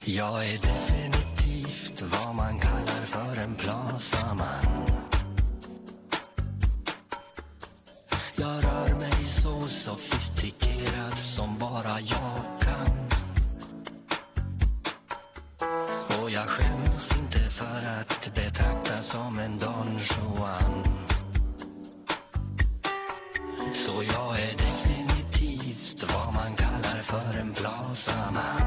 Jag är definitivt vad man kallar för en plasaman. Jag rör mig så sofistikerad som bara jag kan. Och jag skäms inte för att betraktas som en Don Juan. Så jag är definitivt vad man kallar för en plasaman.